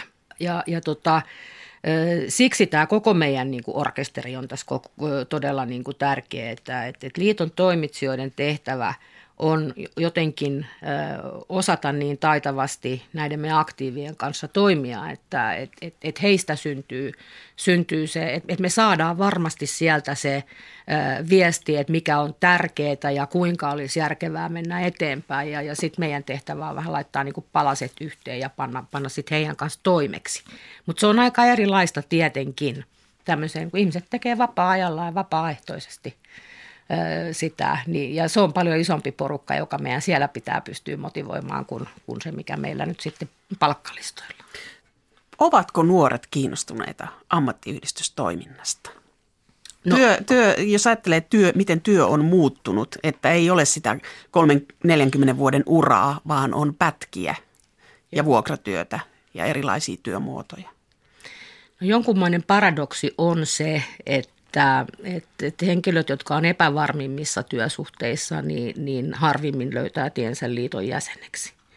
Siksi tämä koko meidän niinku orkesteri on tässä todella niinku tärkeä, että liiton toimitsijoiden tehtävä on jotenkin osata niin taitavasti näiden meidän aktiivien kanssa toimia, että heistä syntyy se, että me saadaan varmasti sieltä se viesti, että mikä on tärkeää ja kuinka olisi järkevää mennä eteenpäin. Ja sitten meidän tehtävä on vähän laittaa niin kuin palaset yhteen ja panna sitten heidän kanssa toimeksi. Mutta se on aika erilaista tietenkin tämmöiseen, kun ihmiset tekee vapaa-ajalla ja vapaaehtoisesti sitä, niin, ja se on paljon isompi porukka, joka meidän siellä pitää pystyä motivoimaan kuin se, mikä meillä nyt sitten palkkalistoilla. Ovatko nuoret kiinnostuneita ammattiyhdistystoiminnasta? No, jos ajattelee miten työ on muuttunut, että ei ole sitä 30-40 vuoden uraa, vaan on pätkiä ja vuokratyötä ja erilaisia työmuotoja. No, jonkunmoinen paradoksi on se, että henkilöt, jotka on epävarmimmissa työsuhteissa, niin harvimmin löytää tiensä liiton jäseneksi.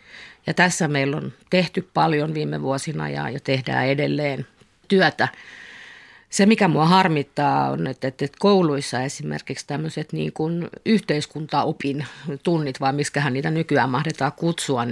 Ja tässä meillä on tehty paljon viime vuosina ja tehdään edelleen työtä. Se, mikä mua harmittaa, on, että kouluissa esimerkiksi tämmöiset niin kuin yhteiskuntaopin tunnit, vai miskähän niitä nykyään mahdetaan kutsua,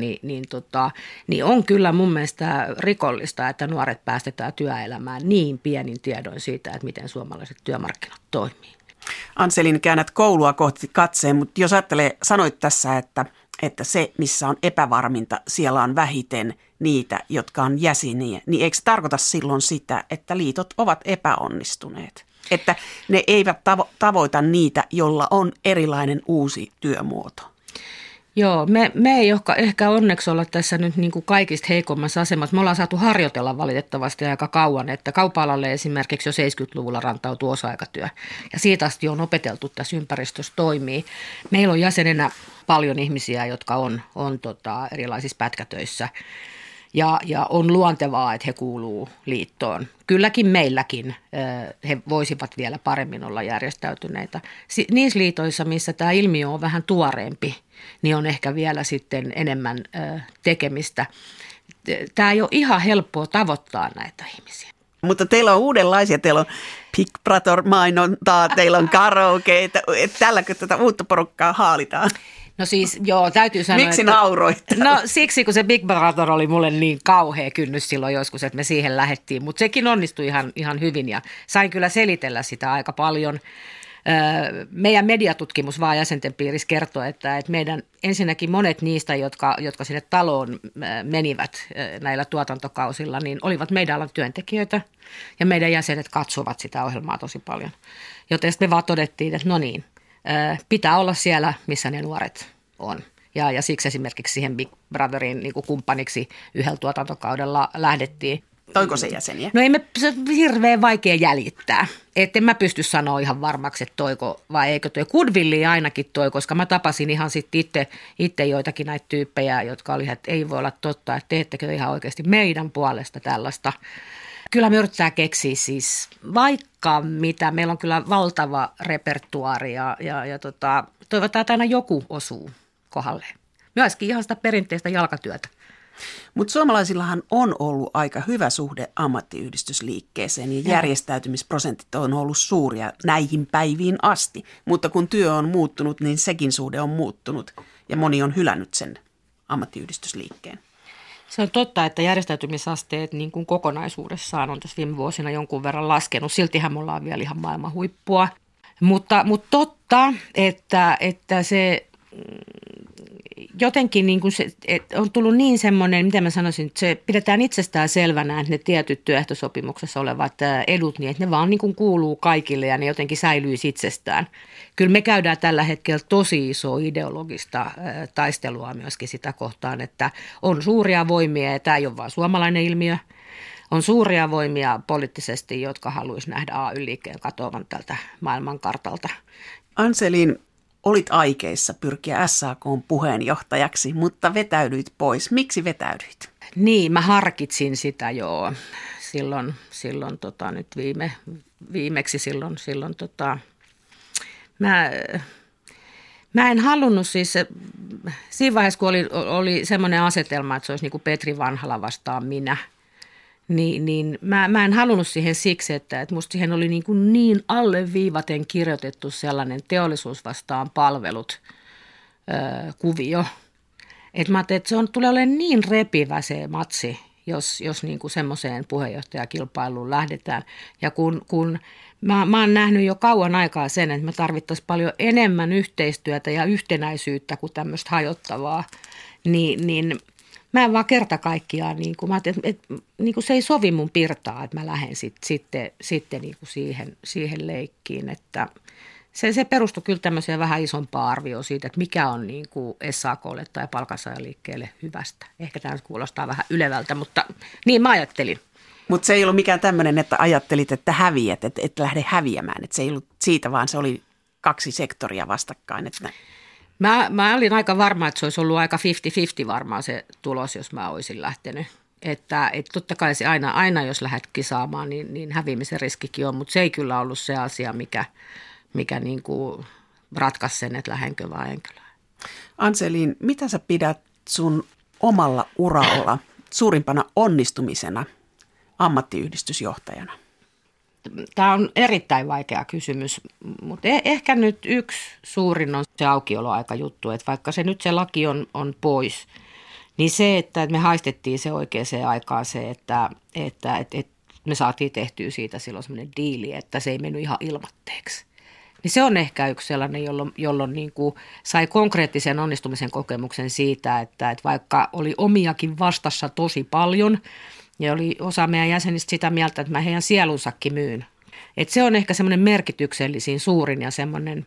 niin on kyllä mun mielestä rikollista, että nuoret päästetään työelämään niin pienin tiedoin siitä, että miten suomalaiset työmarkkinat toimii. Ann-Selin, käännät koulua kohti katseen, mutta jos ajattelee, sanoit tässä, että se, missä on epävarminta, siellä on vähiten niitä, jotka on jäseniä, niin eikö se tarkoita silloin sitä, että liitot ovat epäonnistuneet? Että ne eivät tavoita niitä, jolla on erilainen uusi työmuoto? Joo, me ei ehkä onneksi olla tässä nyt niin kuin kaikista heikommassa asemassa. Me ollaan saatu harjoitella valitettavasti aika kauan, että kaupa-alalle esimerkiksi jo 70-luvulla rantautui osa-aikatyö. Ja siitä asti on opeteltu tässä ympäristössä toimii. Meillä on jäsenenä paljon ihmisiä, jotka on erilaisissa pätkätöissä. Ja on luontevaa, että he kuuluu liittoon. Kylläkin meilläkin he voisivat vielä paremmin olla järjestäytyneitä. Niissä liitoissa, missä tämä ilmiö on vähän tuoreempi, niin on ehkä vielä sitten enemmän tekemistä. Tämä ei ole ihan helppoa tavoittaa näitä ihmisiä. Mutta teillä on uudenlaisia, teillä on Big Brother-mainontaa, teillä on karaokeita, tälläkö tätä uutta porukkaa haalitaan? No siis, joo, täytyy sanoa, miksi nauroit? No siksi, kun se Big Brother oli mulle niin kauhea kynnys silloin joskus, että me siihen lähdettiin. Mutta sekin onnistui ihan hyvin ja sain kyllä selitellä sitä aika paljon. Meidän mediatutkimus vaan jäsenten piirissä kertoo, että meidän ensinnäkin monet niistä, jotka sinne taloon menivät näillä tuotantokausilla, niin olivat meidän alan työntekijöitä ja meidän jäsenet katsovat sitä ohjelmaa tosi paljon. Joten me vaan todettiin, että no niin, pitää olla siellä, missä ne nuoret on. Ja siksi esimerkiksi siihen Big Brotherin niin kuin kumppaniksi yhdellä tuotantokaudella lähdettiin. Toiko se jäseniä? No se on hirveän vaikea jäljittää. Että en mä pysty sanoa ihan varmaksi, että toiko vai eikö toi. Goodwilli ainakin toi, koska mä tapasin ihan sitten itse joitakin näitä tyyppejä, jotka oli, että ei voi olla totta, että teettekö ihan oikeasti meidän puolesta tällaista. Kyllä me yritetään keksiä siis vaikka mitä. Meillä on kyllä valtava repertuaari ja toivotaan, että aina joku osuu kohdalleen. Myöskin ihan sitä perinteistä jalkatyötä. Mutta suomalaisillahan on ollut aika hyvä suhde ammattiyhdistysliikkeeseen ja järjestäytymisprosentit on ollut suuria näihin päiviin asti. Mutta kun työ on muuttunut, niin sekin suhde on muuttunut ja moni on hylännyt sen ammattiyhdistysliikkeen. Se on totta, että järjestäytymisasteet niin kuin kokonaisuudessaan on tässä viime vuosina jonkun verran laskenut. Siltihän me ollaan vielä ihan maailman huippua. Mutta totta, että se jotenkin niin kuin on tullut niin semmoinen, miten mä sanoisin, että se pidetään itsestään selvänä, että ne tietyt työehtosopimuksessa olevat edut, niin että ne vaan niin kuin kuuluu kaikille ja ne jotenkin säilyisi itsestään. Kyllä me käydään tällä hetkellä tosi iso ideologista taistelua myöskin sitä kohtaan, että on suuria voimia, ja tämä ei ole vain suomalainen ilmiö, on suuria voimia poliittisesti, jotka haluaisi nähdä AY-liikkeen katoavan tältä maailmankartalta. Ann-Selin, olit aikeissa pyrkiä SAK:n puheenjohtajaksi, mutta vetäydyit pois. Miksi vetäydyit? Niin, mä harkitsin sitä joo. Silloin nyt viimeksi silloin mä en halunnut siis, siinä vaiheessa kun oli semmoinen asetelma, että se olisi niin kuin Petri Vanhala vastaan minä, niin mä en halunnut siihen siksi, että musta siihen oli niin alleviivaten kirjoitettu sellainen teollisuus vastaan palvelut kuvio. Että mä ajattelin, että tulee olemaan niin repivä se matsi, jos niin kuin semmoiseen puheenjohtajakilpailuun lähdetään. Ja kun mä oon nähnyt jo kauan aikaa sen, että me tarvittaisiin paljon enemmän yhteistyötä ja yhtenäisyyttä kuin tämmöistä hajottavaa, niin mä en vaan kerta kaikkiaan, niin kuin mä ajattelin, että niin kuin se ei sovi mun pirtaa, että mä lähden sitten niin kuin siihen leikkiin, että se perustui kyllä tämmöiseen vähän isompaan arvioon siitä, että mikä on niin kuin SAK:lle tai palkansaajaliikkeelle hyvästä. Ehkä tämä kuulostaa vähän ylevältä, mutta niin mä ajattelin. Mutta se ei ollut mikään tämmöinen, että ajattelit, että häviät, että et lähde häviämään. Että se ei ollut siitä, vaan se oli kaksi sektoria vastakkain. Että Mä olin aika varma, että se olisi ollut aika 50-50 varmaan se tulos, jos mä olisin lähtenyt. Että totta kai se aina jos lähdet kisaamaan, niin häviämisen riskikin on, mutta se ei kyllä ollut se asia, mikä niin kuin ratkaisi sen, että lähdenkö vai enkö lähde. Ann-Selin, mitä sä pidät sun omalla uralla suurimpana onnistumisena ammattiyhdistysjohtajana? Tämä on erittäin vaikea kysymys, mutta ehkä nyt yksi suurin on se aukioloaikajuttu, että vaikka se laki on pois, niin se, että me haistettiin se oikeaan aikaan se, että me saatiin tehtyä siitä silloin sellainen diili, että se ei mennyt ihan ilmatteeksi. Niin se on ehkä yksi sellainen, jolloin niin kuin sai konkreettisen onnistumisen kokemuksen siitä, että vaikka oli omiakin vastassa tosi paljon ja oli osa meidän jäsenistä sitä mieltä, että mä heidän sielunsakin myyn. Että se on ehkä semmoinen merkityksellisin suurin ja semmoinen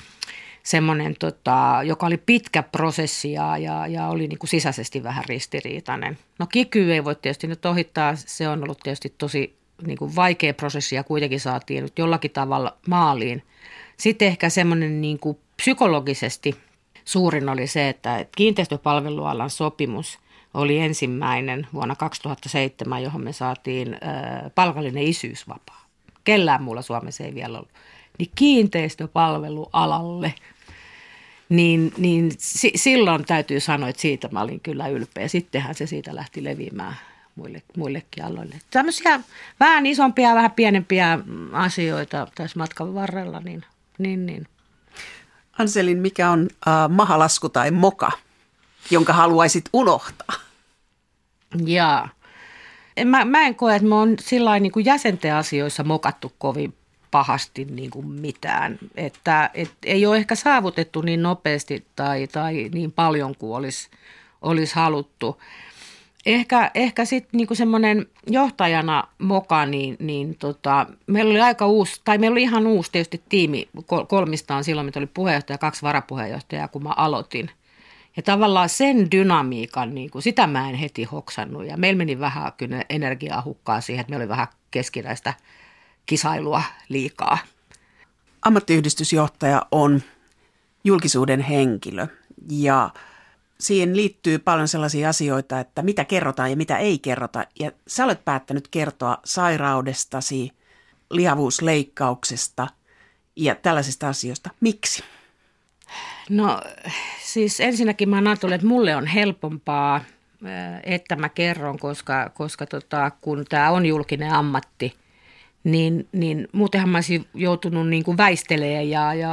joka oli pitkä prosessi ja oli niin kuin sisäisesti vähän ristiriitainen. No kiky ei voi tietysti nyt ohittaa, se on ollut tietysti tosi niin kuin vaikea prosessi ja kuitenkin saatiin nyt jollakin tavalla maaliin. Sitten ehkä semmoinen niin kuin psykologisesti suurin oli se, että kiinteistöpalvelualan sopimus oli ensimmäinen vuonna 2007, johon me saatiin palkallinen isyysvapaa. Kellään muulla Suomessa ei vielä ollut. Niin kiinteistöpalvelualalle, niin silloin täytyy sanoa, että siitä mä olin kyllä ylpeä. Sittenhän se siitä lähti leviämään muillekin aloille. Tämmöisiä vähän isompia ja vähän pienempiä asioita tässä matkan varrella, niin. Anselin, mikä on mahalasku tai moka, jonka haluaisit unohtaa? Jaa. Mä en koe, että me on sillain niin kuin jäsenten asioissa mokattu kovin pahasti niin kuin mitään. Että ei ole ehkä saavutettu niin nopeasti tai niin paljon kuin olisi haluttu. Ehkä sitten niinku semmoinen johtajana moka, meillä oli aika uusi, tai meillä oli ihan uusi tietysti tiimi kolmistaan silloin, mitä oli puheenjohtaja ja 2 varapuheenjohtajaa, kun mä aloitin. Ja tavallaan sen dynamiikan, sitä mä en heti hoksannut. Ja meillä meni vähän kyllä energiaa hukkaa siihen, että meillä oli vähän keskinäistä kisailua liikaa. Ammattiyhdistysjohtaja on julkisuuden henkilö ja siihen liittyy paljon sellaisia asioita, että mitä kerrotaan ja mitä ei kerrota. Ja sä olet päättänyt kertoa sairaudestasi, lihavuusleikkauksesta ja tällaisista asioista. Miksi? No siis ensinnäkin mä ajattelin, että mulle on helpompaa, että mä kerron, koska kun tämä on julkinen ammatti, niin muutenhan mä olisin joutunut niin kuin väistelemään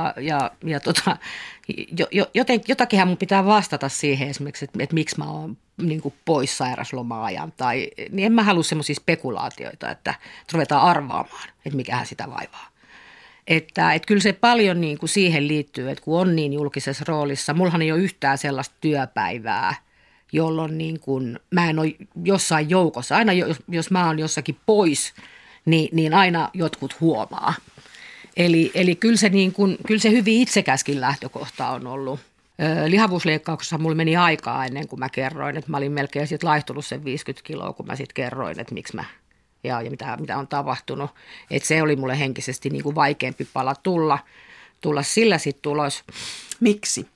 jotakinhan mun pitää vastata siihen esimerkiksi, että miksi mä oon niin kuin pois sairasloma-ajan niin en mä halua semmoisia spekulaatioita, että ruvetaan arvaamaan, että mikähän sitä vaivaa. Että kyllä se paljon niin kuin siihen liittyy, että kun on niin julkisessa roolissa, mullahan ei ole yhtään sellaista työpäivää, jolloin niin kuin mä en ole jossain joukossa, aina jos mä oon jossakin pois, niin aina jotkut huomaa. Eli kyllä se hyvin itsekäskin lähtökohta on ollut. Lihavuusleikkauksessa mulla meni aikaa ennen kuin mä kerroin, että mä olin melkein sitten laihtunut sen 50 kiloa, kun mä sitten kerroin, että miksi mä ja mitä on tapahtunut. Että se oli mulle henkisesti niin kuin vaikeampi pala tulla sillä sitten ulos. Miksi?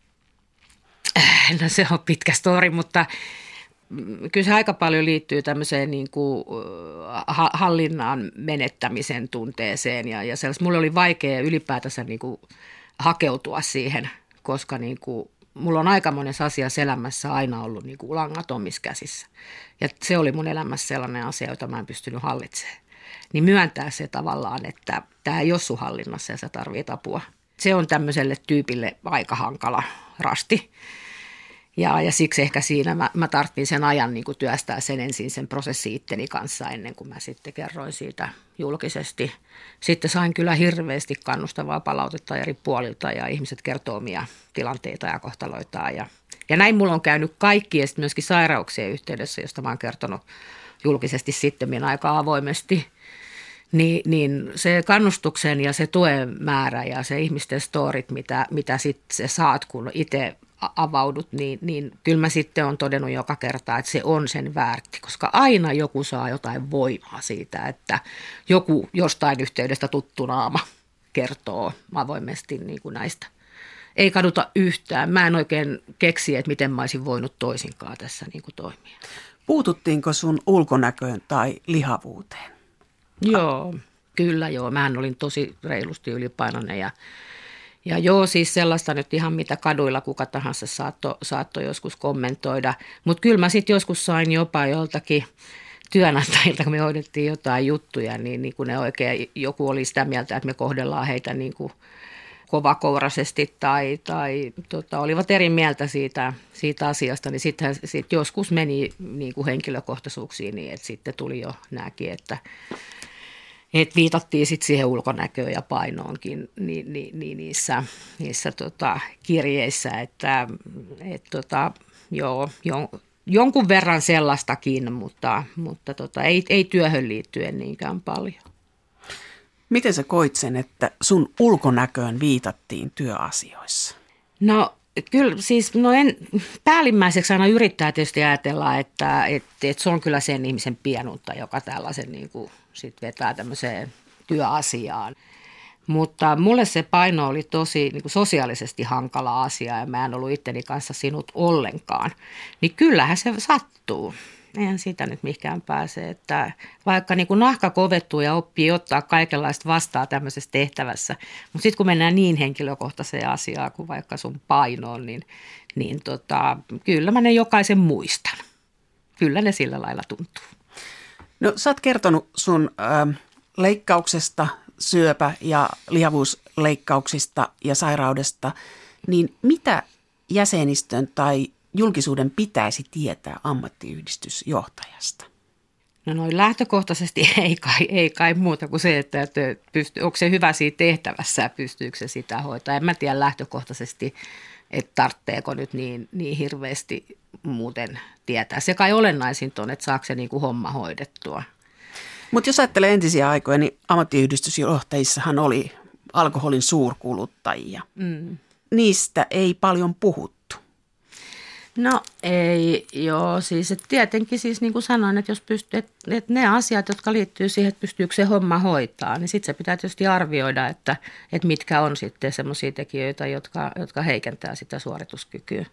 No se on pitkä story, mutta kyllä se aika paljon liittyy tämmöiseen niin kuin hallinnan menettämisen tunteeseen ja sellaista. Mulle oli vaikea ylipäätänsä niin kuin hakeutua siihen, koska niin kuin mulla on aika monessa asiassa elämässä aina ollut niin kuin langat omissa käsissä. Ja se oli mun elämässä sellainen asia, jota mä en pystynyt hallitsemaan. Niin myöntää se tavallaan, että tämä ei ole sun hallinnassa ja sä tarvitset apua. Se on tämmöiselle tyypille aika hankala rasti. Ja siksi ehkä siinä mä tarvitsin sen ajan niin kuin työstää sen ensin sen prosessi itteni kanssa ennen kuin mä sitten kerroin siitä julkisesti. Sitten sain kyllä hirveästi kannustavaa palautetta eri puolilta ja ihmiset kertoo omia tilanteita ja kohtaloitaan. Ja näin mulla on käynyt kaikki ja sitten myöskin sairauksien yhteydessä, josta mä oon kertonut julkisesti sitten aika avoimesti. Niin se kannustuksen ja se tuen määrä ja se ihmisten storit, mitä sitten se saat, kun itse avaudut, niin kyllä mä sitten olen todennut joka kerta, että se on sen väärti, koska aina joku saa jotain voimaa siitä, että joku jostain yhteydestä tuttu naama kertoo avoimesti niin kuin näistä. Ei kaduta yhtään. Mä en oikein keksi, että miten mä olisin voinut toisinkaan tässä niin kuin toimia. Puututtiinko sun ulkonäköön tai lihavuuteen? Joo, kyllä joo. Mähän olin tosi reilusti ylipainoinen Ja joo, siis sellaista nyt ihan mitä kaduilla kuka tahansa saattoi joskus kommentoida. Mutta kyllä mä sitten joskus sain jopa joltakin työnantajilta, kun me hoidettiin jotain juttuja, niin kun ne oikein, joku oli sitä mieltä, että me kohdellaan heitä niin kuin kovakouraisesti tai olivat eri mieltä siitä asiasta, niin sitten joskus meni niin kuin henkilökohtaisuuksiin niin, että sitten tuli jo nämäkin, että viitattiin sitten siihen ulkonäköön ja painoonkin niissä kirjeissä, että joo, jonkun verran sellaistakin, mutta ei työhön liittyen niinkään paljon. Miten sä koit sen, että sun ulkonäköön viitattiin työasioissa? No kyllä siis, päällimmäiseksi aina yrittää tietysti ajatella, että se on kyllä sen ihmisen pienuutta, joka tällaisen niin kuin sit vetää tämmöiseen työasiaan. Mutta mulle se paino oli tosi niin kuin sosiaalisesti hankala asia ja mä en ollut itteni kanssa sinut ollenkaan. Niin kyllähän se sattuu. Eihän siitä nyt mihinkään pääse, että vaikka niin kuin nahka kovettuu ja oppii ottaa kaikenlaista vastaan tämmöisessä tehtävässä, mutta sitten kun mennään niin henkilökohtaiseen asiaan kuin vaikka sun painoon, niin kyllä mä ne jokaisen muistan. Kyllä ne sillä lailla tuntuu. No sä oot kertonut sun leikkauksesta, syöpä- ja lihavuusleikkauksista ja sairaudesta, niin mitä jäsenistön tai julkisuuden pitäisi tietää ammattiyhdistysjohtajasta? No noin lähtökohtaisesti ei kai muuta kuin se, että onko se hyvä siinä tehtävässä ja pystyykö se sitä hoitaa. En mä tiedä lähtökohtaisesti, että tarvitseeko nyt niin hirveästi muuten tietää. Se kai olennaisinta on, että saako se niin kuin homma hoidettua. Mutta jos ajattelee entisiä aikoja, niin ammattiyhdistysjohtajissahan oli alkoholin suurkuluttajia. Niistä ei paljon puhuttu. No ei, joo, siis että tietenkin siis niin kuin sanoin, että jos että ne asiat, jotka liittyy siihen, että pystyykö se homma hoitaa, niin sitten se pitää tietysti arvioida, että mitkä on sitten semmoisia tekijöitä, jotka heikentää sitä suorituskykyä.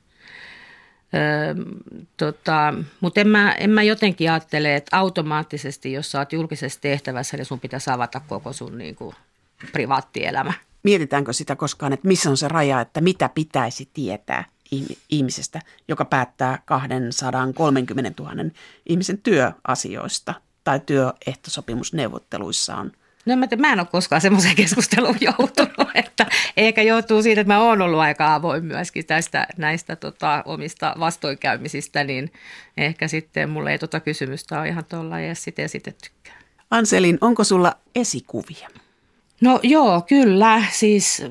Mutta en mä jotenkin ajattele, että automaattisesti, jos sä oot julkisessa tehtävässä, niin sun pitäisi avata koko sun niin kuin privaattielämä. Mietitäänkö sitä koskaan, että missä on se raja, että mitä pitäisi tietää ihmisestä, joka päättää 230 000 ihmisen työasioista tai työehtosopimusneuvotteluissa on? No mä en ole koskaan semmoiseen keskusteluun joutunut, että eikä joutuu siitä, että mä oon ollut aika avoin myöskin näistä omista vastoinkäymisistä, niin ehkä sitten mulle ei kysymystä ole ihan tuolla edes sitten esitettykään. Anselin, onko sulla esikuvia? No joo, kyllä. Siis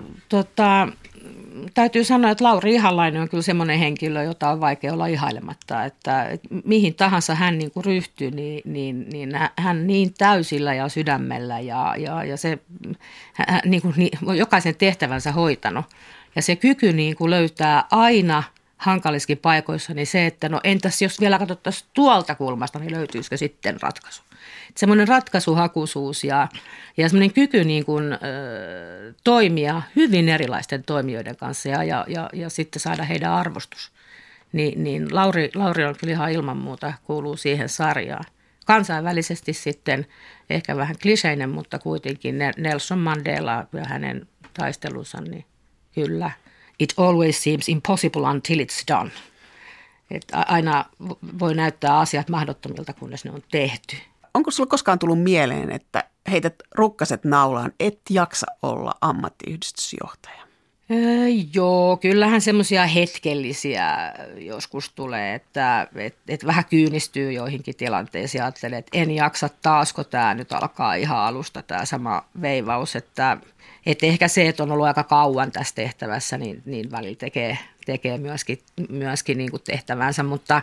täytyy sanoa, että Lauri Ihalainen on kyllä semmoinen henkilö, jota on vaikea olla ihailematta, että mihin tahansa hän niin kuin ryhtyy, niin hän niin täysillä ja sydämellä ja se hän niin kuin jokaisen tehtävänsä hoitanut. Ja se kyky niin kuin löytää aina hankaliskin paikoissa, niin se, että no entäs jos vielä katsottaisiin tuolta kulmasta, niin löytyisikö sitten ratkaisu. Semmoinen ratkaisuhakuisuus ja semmoinen kyky niin kuin, toimia hyvin erilaisten toimijoiden kanssa ja sitten saada heidän arvostus. Niin Lauri on kyllä ihan ilman muuta kuuluu siihen sarjaan. Kansainvälisesti sitten ehkä vähän kliseinen, mutta kuitenkin Nelson Mandela ja hänen taistelunsa, niin kyllä. It always seems impossible until it's done. Että aina voi näyttää asiat mahdottomilta, kunnes ne on tehty. Onko sinulla koskaan tullut mieleen, että heität rukkaset naulaan, et jaksa olla ammattiyhdistysjohtaja? Joo, kyllähän semmoisia hetkellisiä joskus tulee, että vähän kyynistyy joihinkin tilanteisiin. Ajattelee, että en jaksa taasko tämä nyt alkaa ihan alusta tämä sama veivaus, että ehkä se, että on ollut aika kauan tässä tehtävässä, niin välillä tekee myöskin niin kuin tehtävänsä, mutta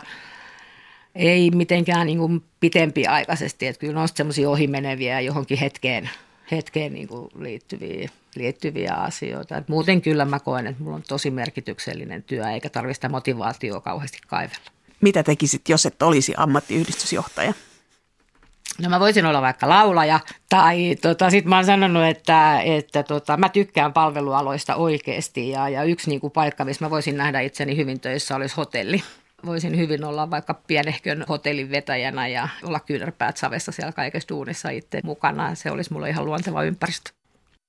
ei mitenkään niin kuin pitempiaikaisesti, että kyllä on semmoisia ohimeneviä johonkin hetkeen niin kuin liittyviä asioita. Et muuten kyllä mä koen, että mulla on tosi merkityksellinen työ, eikä tarvitse sitä motivaatiota kauheasti kaivella. Mitä tekisit, jos et olisi ammattiyhdistysjohtaja? No mä voisin olla vaikka laulaja tai sitten mä oon sanonut, että mä tykkään palvelualoista oikeasti ja yksi niin kuin paikka, missä mä voisin nähdä itseni hyvin töissä olisi hotelli. Voisin hyvin olla vaikka pienehkön hotellin vetäjänä ja olla kyynärpäät savessa siellä kaikessa duunissa itse mukana. Se olisi mulle ihan luonteva ympäristö.